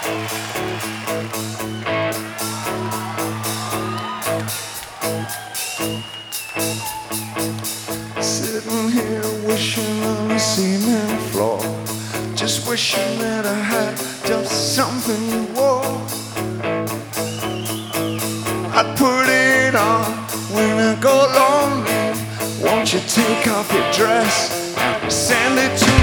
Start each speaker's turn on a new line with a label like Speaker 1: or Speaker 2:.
Speaker 1: Sitting here wishing on the cement floor, just wishing that I had just something you wore. I'd put it on when I go lonely. Won't you take off your dress and send it to